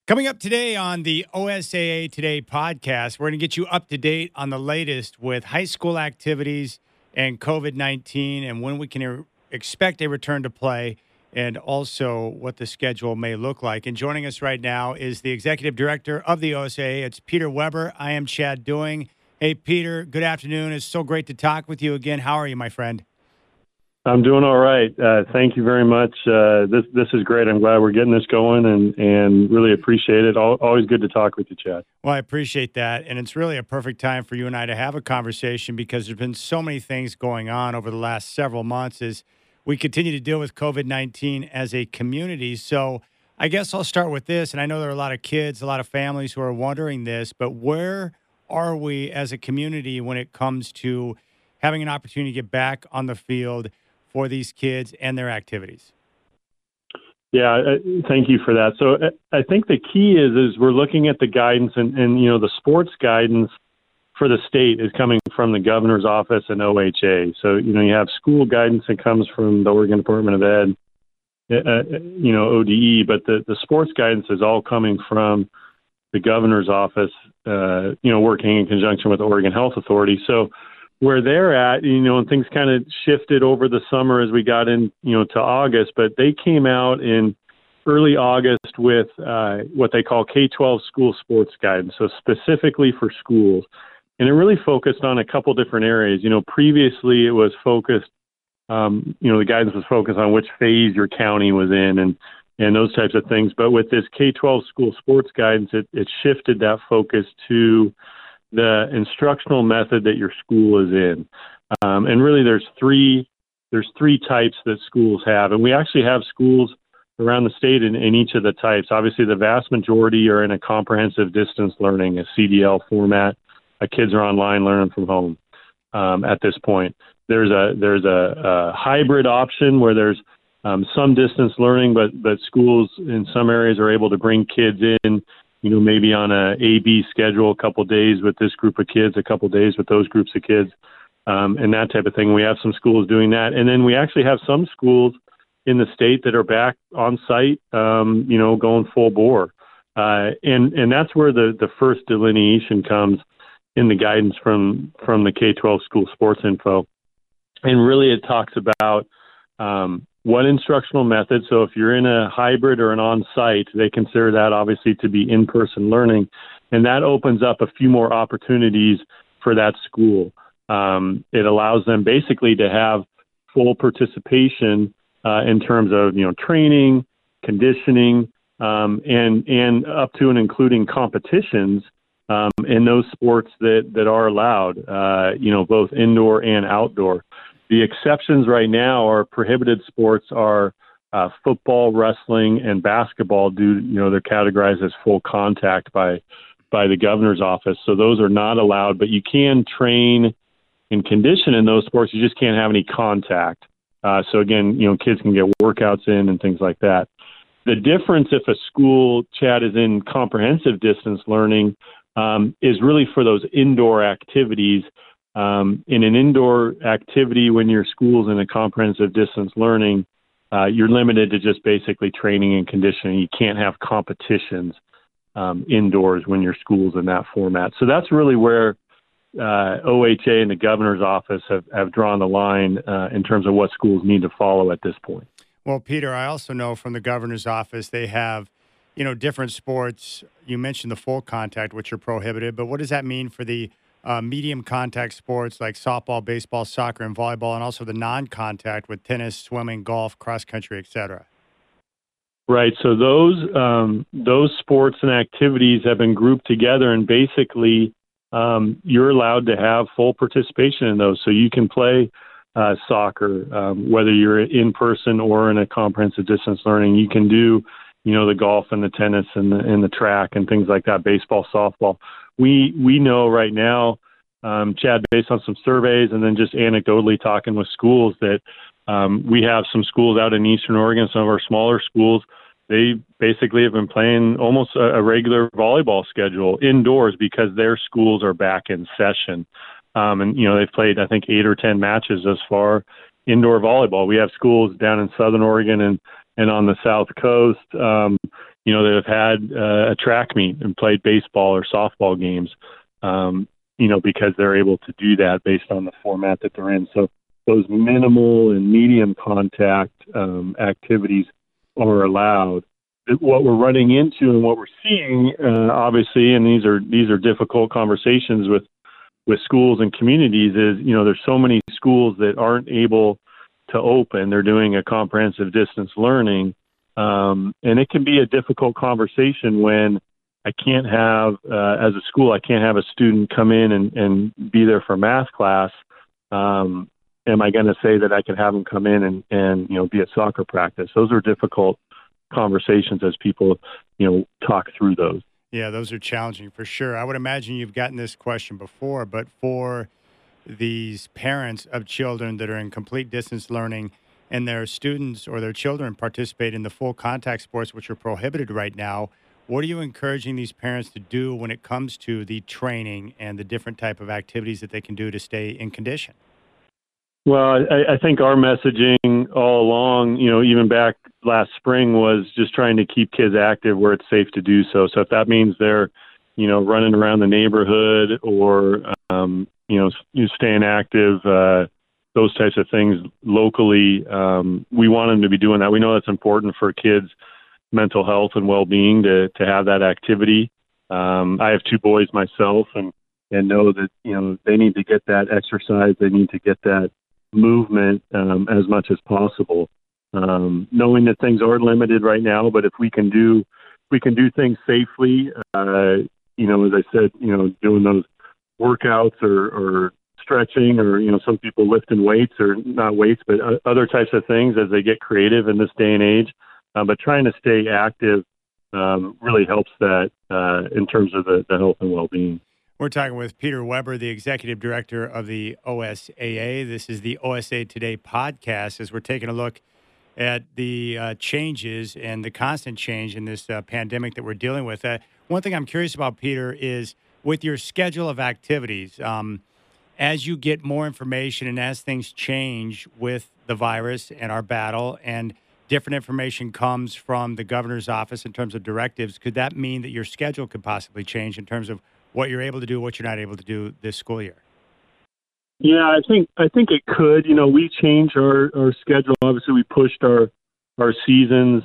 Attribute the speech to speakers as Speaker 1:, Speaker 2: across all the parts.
Speaker 1: Coming up today on the OSAA Today podcast, we're going to get you up to date on the latest with high school activities and COVID-19 and when we can expect a return to play and also what the schedule may look like. And joining us right now is the executive director of the OSAA. It's Peter Weber. I am Chad Doing. Hey, Peter, good afternoon. It's so great to talk with you again. How are you, my friend?
Speaker 2: I'm doing all right. Thank you very much. This is great. I'm glad we're getting this going and really appreciate it. Always good to talk with you, Chad.
Speaker 1: Well, I appreciate that. And it's really a perfect time for you and I to have a conversation because there's been so many things going on over the last several months as we continue to deal with COVID-19 as a community. So I guess I'll start with this. And I know there are a lot of kids, a lot of families who are wondering this, but where are we as a community when it comes to having an opportunity to get back on the field for these kids and their activities?
Speaker 2: Yeah, thank you for that. So I think the key is we're looking at the guidance and the sports guidance for the state is coming from the governor's office and OHA. So, you have school guidance that comes from the Oregon Department of Ed, ODE, but the sports guidance is all coming from the governor's office, working in conjunction with the Oregon Health Authority. So where they're at, and things kind of shifted over the summer as we got in, to August, but they came out in early August with what they call K-12 school sports guidance, so specifically for schools. And it really focused on a couple different areas. Previously it was focused, the guidance was focused on which phase your county was in and those types of things. But with this K-12 school sports guidance, it shifted that focus to the instructional method that your school is in. And really there's three types that schools have. And we actually have schools around the state in each of the types. Obviously the vast majority are in a comprehensive distance learning, a CDL format. Kids are online learning from home at this point. There's a hybrid option where there's some distance learning, but schools in some areas are able to bring kids in, maybe on a A-B schedule, a couple of days with this group of kids, a couple of days with those groups of kids, and that type of thing. We have some schools doing that. And then we actually have some schools in the state that are back on site, going full bore. And that's where the first delineation comes in the guidance from the K-12 school sports info. And really it talks about what instructional method. So if you're in a hybrid or an on-site, they consider that obviously to be in-person learning. And that opens up a few more opportunities for that school. It allows them basically to have full participation in terms of, training, conditioning, and up to and including competitions in those sports that are allowed, both indoor and outdoor. The exceptions right now are prohibited sports are football, wrestling, and basketball. They're categorized as full contact by the governor's office. So those are not allowed, but you can train and condition in those sports. You just can't have any contact. So again, kids can get workouts in and things like that. The difference if a school, Chad, is in comprehensive distance learning is really for those indoor activities. In an indoor activity, when your school's in a comprehensive distance learning, you're limited to just basically training and conditioning. You can't have competitions indoors when your school's in that format. So that's really where OHA and the governor's office have drawn the line in terms of what schools need to follow at this point.
Speaker 1: Well, Peter, I also know from the governor's office they have, different sports. You mentioned the full contact, which are prohibited, but what does that mean for the medium contact sports like softball, baseball, soccer, and volleyball, and also the non-contact with tennis, swimming, golf, cross country, et cetera?
Speaker 2: Right. So those sports and activities have been grouped together, and basically you're allowed to have full participation in those. So you can play soccer, whether you're in person or in a comprehensive distance learning. You can do, the golf and the tennis and the track and things like that, baseball, softball. We know right now, Chad, based on some surveys and then just anecdotally talking with schools, that we have some schools out in Eastern Oregon, some of our smaller schools. They basically have been playing almost a regular volleyball schedule indoors because their schools are back in session. And they've played, I think, 8 or 10 matches thus far, indoor volleyball. We have schools down in Southern Oregon and on the South Coast, that have had a track meet and played baseball or softball games, because they're able to do that based on the format that they're in. So those minimal and medium contact activities are allowed. What we're running into and what we're seeing, obviously, and these are difficult conversations with schools and communities, is there's so many schools that aren't able to open. They're doing a comprehensive distance learning, and it can be a difficult conversation when I can't have, as a school, I can't have a student come in and be there for math class. Am I going to say that I could have them come in and be at soccer practice? Those are difficult conversations as people, talk through those.
Speaker 1: Yeah, those are challenging for sure. I would imagine you've gotten this question before, but for these parents of children that are in complete distance learning and their students or their children participate in the full contact sports, which are prohibited right now, what are you encouraging these parents to do when it comes to the training and the different type of activities that they can do to stay in condition?
Speaker 2: Well, I think our messaging all along, even back last spring, was just trying to keep kids active where it's safe to do so. So if that means they're, running around the neighborhood or, staying active, those types of things locally, we want them to be doing that. We know that's important for kids' mental health and well-being to have that activity. I have two boys myself and know that, they need to get that exercise. They need to get that movement as much as possible, knowing that things are limited right now. But if we can do things safely, as I said, doing those workouts or stretching, or some people lifting weights, or not weights, but other types of things as they get creative in this day and age. But trying to stay active really helps that in terms of the health and well-being.
Speaker 1: We're talking with Peter Weber, the executive director of the OSAA. This is the OSA Today podcast, as we're taking a look at the changes and the constant change in this pandemic that we're dealing with. One thing I'm curious about, Peter, is with your schedule of activities, as you get more information and as things change with the virus and our battle, and different information comes from the governor's office in terms of directives, could that mean that your schedule could possibly change in terms of what you're able to do, what you're not able to do this school year?
Speaker 2: Yeah, I think it could. We changed our schedule. Obviously, we pushed our seasons.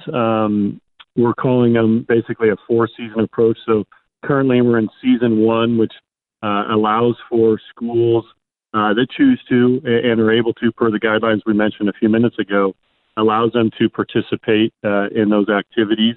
Speaker 2: We're calling them basically a 4-season approach. So currently we're in season 1, which allows for schools that choose to and are able to, per the guidelines we mentioned a few minutes ago, allows them to participate in those activities.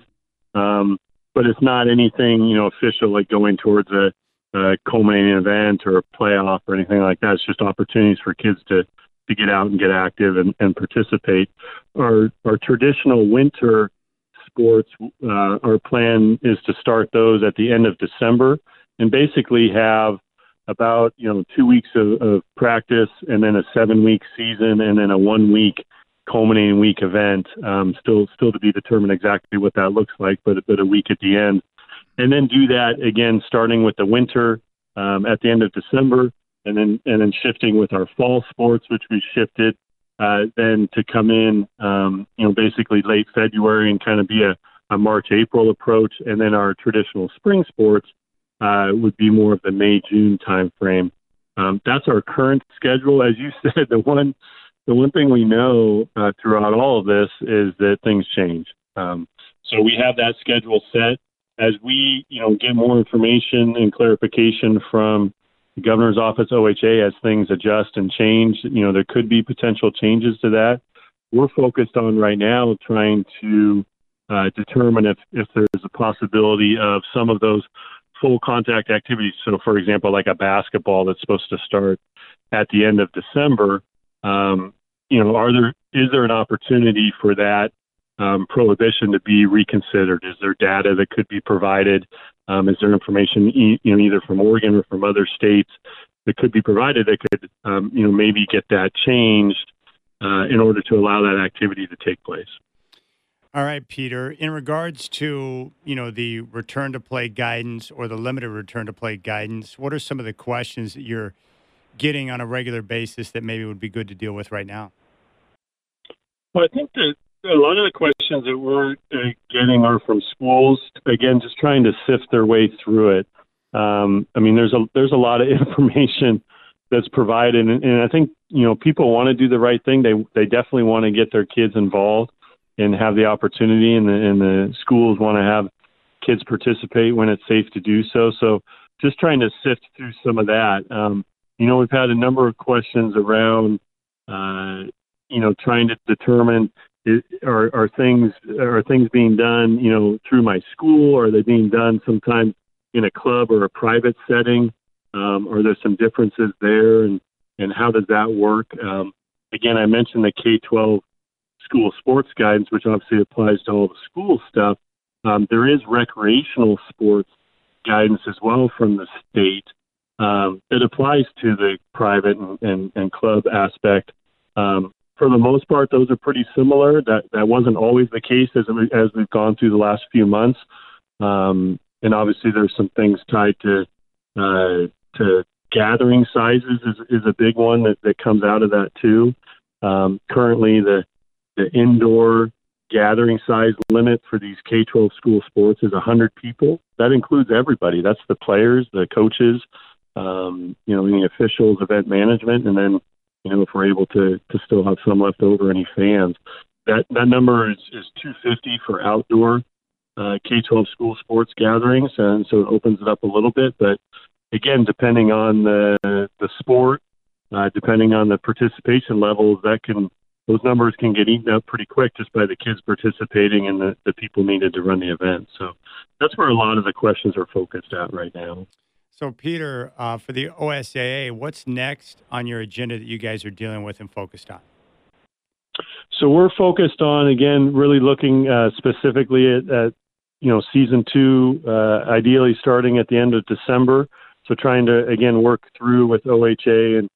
Speaker 2: But it's not anything, official, like going towards a culminating event or a playoff or anything like that. It's just opportunities for kids to get out and get active and participate. Our traditional winter sports, our plan is to start those at the end of December and basically have about 2 weeks of practice, and then a 7-week season, and then a 1-week culminating week event. Still to be determined exactly what that looks like, but a week at the end. And then do that again, starting with the winter at the end of December, and then shifting with our fall sports, which we shifted then to come in, basically late February and kind of be a March-April approach. And then our traditional spring sports would be more of the May-June timeframe. That's our current schedule. As you said, the one thing we know throughout all of this is that things change. So we have that schedule set. As we, get more information and clarification from the governor's office, OHA, as things adjust and change, there could be potential changes to that. We're focused on right now trying to determine if there's a possibility of some of those full contact activities. So, for example, like a basketball that's supposed to start at the end of December. Is there an opportunity for that prohibition to be reconsidered? Is there data that could be provided? Is there information, either from Oregon or from other states that could be provided that could, maybe get that changed in order to allow that activity to take place?
Speaker 1: All right, Peter, in regards to, the return to play guidance or the limited return to play guidance, what are some of the questions that you're getting on a regular basis that maybe would be good to deal with right now?
Speaker 2: Well, I think that A lot of the questions that we're getting are from schools. Again, just trying to sift their way through it. I mean, there's a lot of information that's provided, and I think people want to do the right thing. They definitely want to get their kids involved and have the opportunity, and the schools want to have kids participate when it's safe to do so. So just trying to sift through some of that. We've had a number of questions around, trying to determine are things being done, through my school, or are they being done sometimes in a club or a private setting? Are there some differences there, and how does that work? Again, I mentioned the K-12 school sports guidance, which obviously applies to all the school stuff. There is recreational sports guidance as well from the state that applies to the private and club aspect. For the most part, those are pretty similar. That wasn't always the case as we've gone through the last few months. And obviously, there's some things tied to gathering sizes is a big one that comes out of that too. Currently, the indoor gathering size limit for these K-12 school sports is 100 people. That includes everybody. That's the players, the coaches, the officials, event management, and then if we're able to still have some left over, any fans. That number is 250 for outdoor K-12 school sports gatherings, and so it opens it up a little bit. But again, depending on the sport, depending on the participation levels, those numbers can get eaten up pretty quick just by the kids participating and the people needed to run the event. So that's where a lot of the questions are focused at right now.
Speaker 1: So, Peter, for the OSAA, what's next on your agenda that you guys are dealing with and focused on?
Speaker 2: So we're focused on, again, really looking specifically at season 2, ideally starting at the end of December. So trying to, again, work through with OHA and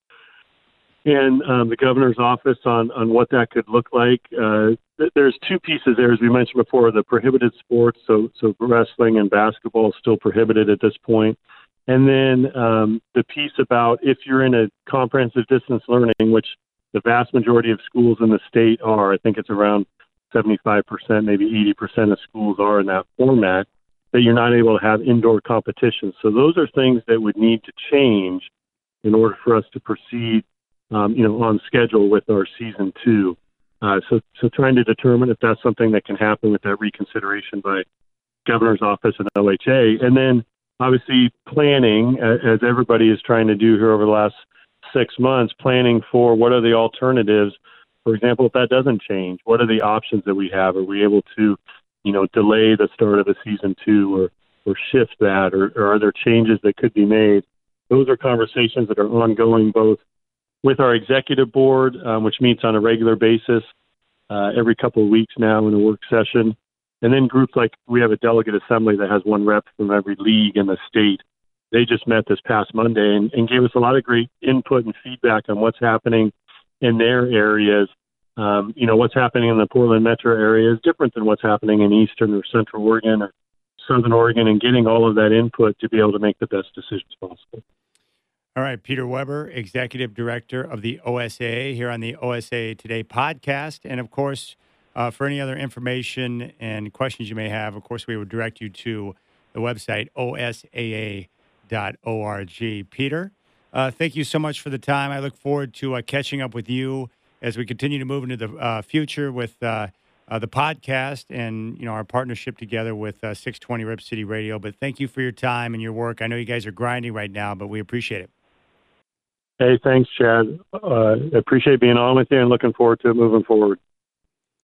Speaker 2: the governor's office on what that could look like. There's 2 pieces there, as we mentioned before, the prohibited sports, so wrestling and basketball is still prohibited at this point. And then the piece about if you're in a comprehensive distance learning, which the vast majority of schools in the state are, I think it's around 75%, maybe 80% of schools are in that format, that you're not able to have indoor competitions. So those are things that would need to change in order for us to proceed, on schedule with our season 2. So trying to determine if that's something that can happen with that reconsideration by governor's office and OHA. And then obviously planning, as everybody is trying to do here over the last 6 months, planning for what are the alternatives. For example, if that doesn't change, what are the options that we have? Are we able to, delay the start of the season 2 or shift that, or are there changes that could be made? Those are conversations that are ongoing both with our executive board, which meets on a regular basis every couple of weeks now in a work session. And then groups like we have a delegate assembly that has 1 rep from every league in the state. They just met this past Monday and gave us a lot of great input and feedback on what's happening in their areas. What's happening in the Portland metro area is different than what's happening in Eastern or Central Oregon or Southern Oregon, and getting all of that input to be able to make the best decisions possible.
Speaker 1: All right, Peter Weber, Executive Director of the OSAA, here on the OSAA Today podcast. And, of course, for any other information and questions you may have, of course, we would direct you to the website, osaa.org. Peter, thank you so much for the time. I look forward to catching up with you as we continue to move into the future with the podcast and, our partnership together with 620 Rip City Radio. But thank you for your time and your work. I know you guys are grinding right now, but we appreciate it.
Speaker 2: Hey, thanks, Chad. Appreciate being on with you and looking forward to it moving forward.